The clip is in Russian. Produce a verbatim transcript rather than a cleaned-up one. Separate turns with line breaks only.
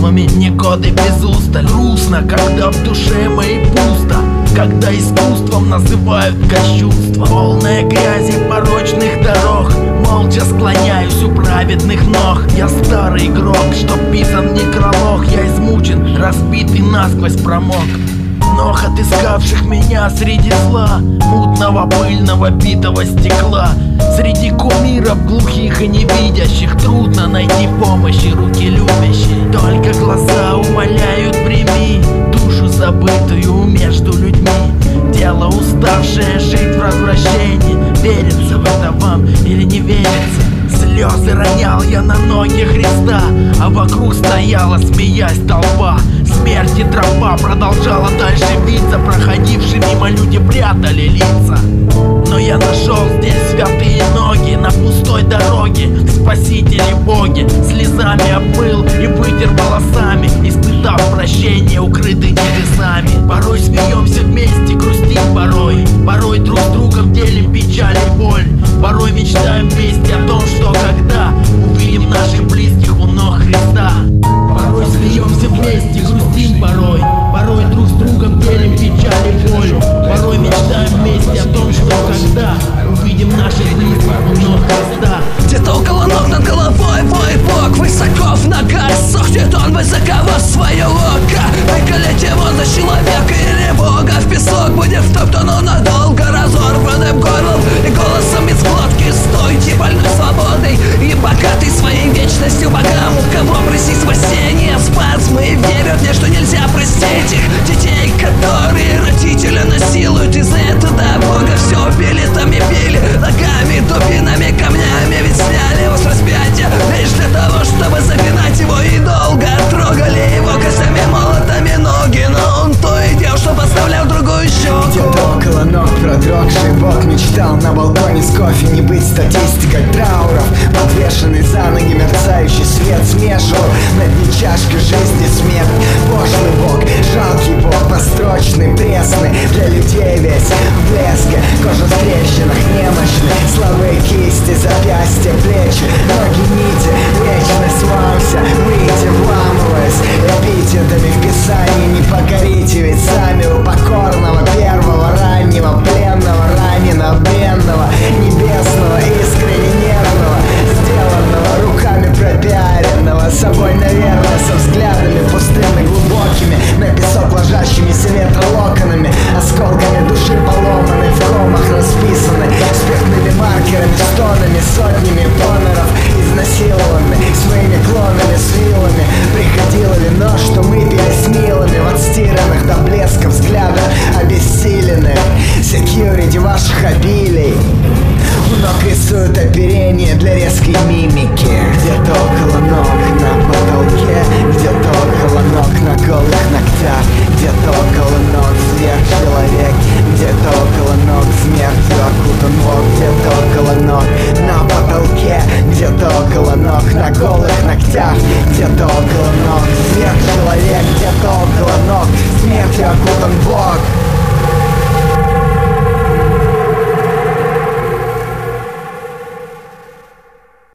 чувствами не годы без устали. Грустно, когда в душе моей пусто, когда искусством называют кощунство. Полная грязи порочных дорог, молча склоняюсь у праведных ног. Я старый игрок, что писан в некролог. Я измучен, разбитый насквозь промок. Ног отыскавших меня среди зла, мутного, пыльного, битого стекла. Среди кумиров глухих и невидящих трудно найти помощи руки любящие. Только глаза умоляют, прими душу забытую между людьми. Тело уставшее жить в развращении. Верится в это вам или не верится? Слезы ронял я на ноги Христа, а вокруг стояла, смеясь, толпа. Смерти тропа продолжала дальше биться, проходившие мимо люди прятали лица. Но я нашел здесь святые ноги на пустой дороге. Спасители боги слезами обмыл и вытер волосами, испытав прощение, укрытый небесами. Порой смеемся вместе, грустим порой, порой друг с другом делим печаль и боль. Порой мечтаем вместе о том, что когда увидим наших близких у ног Христа. Порой смеемся вместе, грустим порой, порой друг с другом делим печаль и боль. Порой мечтаем вместе о том, что когда увидим наших близких у ног Христа.
Где-то около ног над головой воет Бог, высоко в ногах сохнет он высоко свое око. Выколить его за человека или Бога в песок будет втоптано надолго разорванным горлом и голосом из глотки. Стойте, больной свободой и богатый своей вечностью богам, у кого просить спасения, спазмы верят мне, что нельзя простить их детей, которые родители насилуют. Из-за этого Бога все билетами били, ногами, дубинами, камнями, ведь сняли его с распятия лишь для того, чтобы запинать его, и долго трогали его костями, молотами ноги, но он то и делал, что подставлял другую щеку.
Где-то около ног продрогший Бог мечтал на балконе с кофе не быть статистикой трауров. Подвешенный за ноги мерцающий свет смешивал на дне чашки жизни смерть. Пошлый Бог, жалкий Бог, построчный, пресный, для людей весь в блеске. Кожа в трещинах, немощный, слабые кисти, запястья, плечи, ноги, нити, вечность вамся. Выйти, вламываясь эпитетами в писании, не покорите, ведь сами вы